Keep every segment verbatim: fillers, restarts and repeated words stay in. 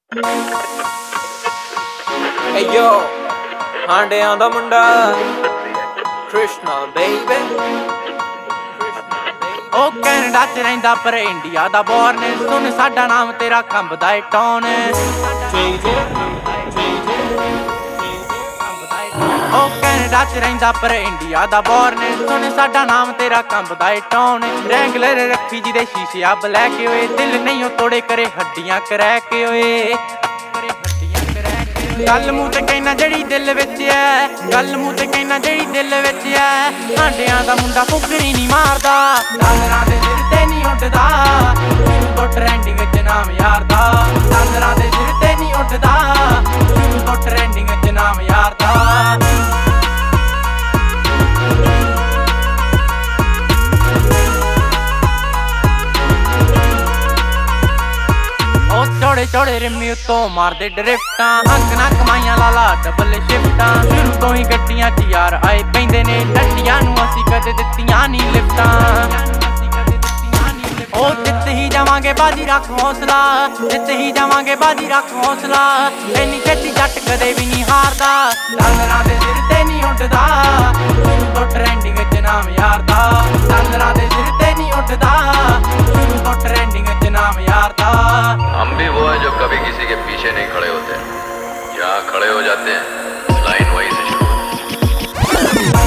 Hey yo, ਹਾਂਡਿਆਂ ਦਾ ਮੁੰਡਾ ਕ੍ਰਿਸ਼ਨਾ ਬੇਬੀ। ਉਹ ਕੈਨੇਡਾ ਚ ਰਹਿੰਦਾ ਪਰ ਇੰਡੀਆ ਦਾ ਬੋਰਨ। ਸੁਣ ਸਾਡਾ ਨਾਮ ਤੇਰਾ ਕੰਬਦਾ ਏ ਟੌਨ। ਉਹ ਕੈਨੇਡਾ ਚ ਰਹਿੰਦਾ ਪਰ ਇੰਡੀਆ ਦਾ ਬੋਰਨ। ਸੁਣ ਸਾਡਾ ਨਾਮ ਤੇਰਾ ਕੰਬਦਾ ਏ ਟੌਨ। ਰੈਂਗਲਰ ਰੱਖੀ ਜਿਹਦੇ ਸ਼ੀਸ਼ੇ ਆ ਬਲੈਕ ਓਏ। ਦਿਲ ਨਹੀਂ ਉਹ ਤੋੜੇ ਕਰੇ ਹੱਡੀਆਂ ਕਰੈਕ ਓਏ। ਗੱਲ ਮੂੰਹ ਤੇ ਕਹਿਣਾ ਜਿਹੜੀ ਦਿਲ ਵਿੱਚ ਐ, ਗੱਲ ਮੂੰਹ ਤੇ ਕਹਿਣਾ ਜਿਹੜੀ ਦਿਲ ਵਿੱਚ ਐ। ਹਾਂਡਿਆਂ ਦਾ ਮੁੰਡਾ ਫੁਕਰੀ ਨਹੀਂ ਮਾਰਦਾ, ਡਾਲਰਾਂ ਦੇ ਸਿਰ ਤੇ ਨਹੀਂ ਉੱਡਦਾ। ਸ਼ੁਰੂ ਤੋਂ ਟ੍ਰੈਂਡਿੰਗ ਚ ਨਾਮ ਯਾਰ ਦਾ, ਡਾਲਰਾਂ ਦੇ ਸਿਰ ਤੇ ਨਹੀਂ ਉੱਡਦਾ। ਸ਼ੁਰੂ ਤੋਂ ਟ੍ਰੈਂਡਿੰਗ ਚ ਨਾਮ ਯਾਰ ਦਾ। ਚੌੜੇ ਚੌੜੇ ਰਿਮੀ ਉੱਤੋਂ ਮਾਰਦੇ ਡਰਿਫਟਾਂ। ਹੱਕ ਨਾ ਕਮਾਈਆਂ ਲਾਲਾ ਡਬਲ ਸ਼ਿਫਟਾਂ। ਸ਼ੁਰੂ ਤੋਂ ਹੀ ਗੱਡੀਆਂ ਚ ਯਾਰ ਆਏ ਪੈਂਦੇ ਨੇ। ਡੱਡੀਆਂ ਨੂੰ ਅਸੀਂ ਕਦੇ ਦਿੱਤੀਆਂ ਨਹੀਂ ਲਿਫਟਾਂ। ਉਹ ਜਿੱਤ ਹੀ ਜਾਵਾਂਗੇ ਬਾਜੀ ਰੱਖ ਹੌਸਲਾ, ਜਿੱਤ ਹੀ ਜਾਵਾਂਗੇ ਬਾਜੀ ਰੱਖ ਹੌਸਲਾ। ਇੰਨੀ ਛੇਤੀ ਜੱਟ ਕਦੇ ਵੀ ਨਹੀਂ ਹਾਰਦਾ, ਡਾਲਰਾਂ ਦੇ ਸਿਰ ਤੇ ਨਹੀਂ ਉੱਡਦਾ। ਸ਼ੁਰੂ ਤੋਂ ਟ੍ਰੈਂਡਿੰਗ ਚ ਨਾਮ ਯਾਰ ਦਾ, ਡਾਲਰਾਂ ਦੇ ਸਿਰ ਤੇ ਨਹੀਂ ਉੱਡਦਾ। ਸ਼ੁਰੂ ਤੋਂ ਟ੍ਰੈਂਡਿੰਗ ਚ ਨਾਮ ਯਾਰ ਦਾ। हम भी वो हैं जो कभी किसी के पीछे नहीं खड़े होते, जहाँ खड़े हो जाते हैं लाइन वहीं से शुरू होती है।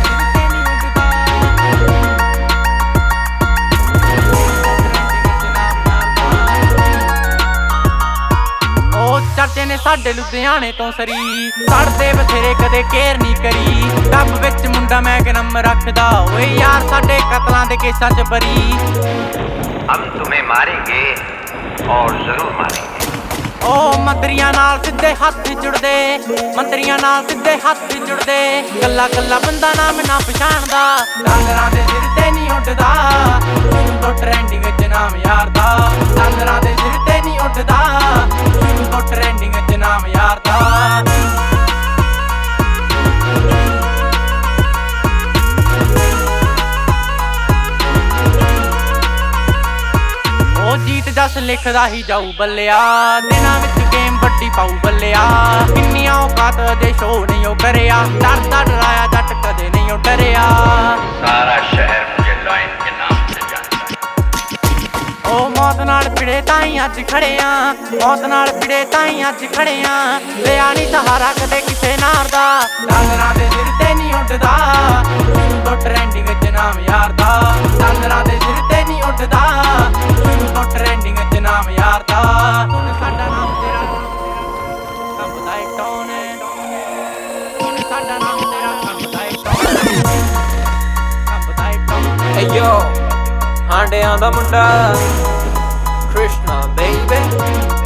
ਚਰਚੇ ਨੇ ਸਾਡੇ ਲੁਧਿਆਣੇ ਤੋਂ ਸਰੀ। ਸੜਦੇ ਬਥੇਰੇ ਕਦੇ ਕੇਅਰ ਨਹੀਂ ਕਰੀ। ਡੱਬ ਵਿੱਚ ਮੁੰਡਾ ਮੈਂ ਕਿ ਨੰਬਰ ਰੱਖਦਾ ਓਏ ਯਾਰ ਸਾਡੇ ਕਤਲਾਂ ਦੇ ਕੇਸਾਂ ਚ ਬਰੀ। हम तुम्हें मारेंगे और जरूर मारेंगे। ਉਹ ਮੰਤਰੀਆਂ ਨਾਲ ਸਿੱਧੇ ਹੱਥ ਜੁੜਦੇ, ਮੰਤਰੀਆਂ ਨਾਲ ਸਿੱਧੇ ਹੱਥ ਜੁੜਦੇ। ਕੱਲਾ ਕੱਲਾ ਬੰਦਾ ਨਾਮ ਨਾ ਪਛਾਣਦਾ, ਡਾਲਰਾਂ ਦੇ ਸਿਰ ਤੇ ਨਹੀਂ ਉੱਡਦਾ। ਸ਼ੁਰੂ ਤੋਂ ਟ੍ਰੈਂਡਿੰਗ ਚ ਨਾਮ ਯਾਰ ਦਾ, ਡਾਲਰਾਂ ਦੇ ਸਿਰ ਤੇ ਨਹੀਂ ਉੱਡਦਾ। ਸ਼ੁਰੂ ਤੋਂ ਟ੍ਰੈਂਡਿੰਗ ਚ ਨਾਮ ਯਾਰ ਦਾ। ਜੀਤ ਜਸ ਲਿਖਦਾ ਹੀ ਜਾਊ ਬੱਲਿਆ, ਦਿਨਾਂ ਵਿੱਚ ਗੇਮ ਵੱਡੀ ਪਾਊ ਬੱਲਿਆ। ਕਿੰਨੀਆਂ ਔਕਾਤ ਦੇ ਸ਼ੋ ਨਹੀਂ ਉਹ ਕਰਿਆ, ਡਰਦਾ ਡਰਾਇਆ ਜੱਟ ਕਦੇ ਨਹੀਂ ਉਹ ਡਰਿਆ। सारा शहर मुझे लाइन के नाम से जानता। ਉਹ ਮੌਤ ਨਾਲ ਭਿੜੇ ਤਾਂ ਹੀ ਅੱਜ ਖੜੇ ਆ, ਮੌਤ ਨਾਲ ਭਿੜੇ ਤਾਂ ਹੀ ਅੱਜ ਖੜੇ ਆ। ਲਿਆ ਨਹੀਂ ਸਹਾਰਾ ਕਦੇ ਕਿਸੇ ਨਾਰ ਦਾ, ਡਾਲਰਾਂ ਦੇ ਸਿਰ ਤੇ ਨਹੀਂ ਉੱਡਦਾ। ਸ਼ੁਰੂ ਤੋਂ ਟ੍ਰੈਂਡਿੰਗ ਚ ਨਾਮ ਯਾਰ ਦਾ, ਡਾਲਰਾਂ ਦੇ ਸਿਰ ਤੇ ਨਹੀਂ ਉੱਡਦਾ। ਸ਼ੁਰੂ ਤੋਂ ਟ੍ਰੈਂਡਿੰਗ ਚ ਨਾਮ ਯਾਰ ਦਾ। ਸੁਣ ਸਾਡਾ ਨਾਮ ਤੇਰਾ ਕੰਬਦਾ ਏ ਟੌਨ। ਸੁਣ ਸਾਡਾ ਨਾਮ ਤੇਰਾ ਕੰਬਦਾ ਏ ਟੌਨ, ਕੰਬਦਾ ਏ ਟੌਨ। Hey yo, ਹਾਂਡਿਆਂ ਦਾ ਮੁੰਡਾ ਕ੍ਰਿਸ਼ਨਾ ਬੇਬੀ।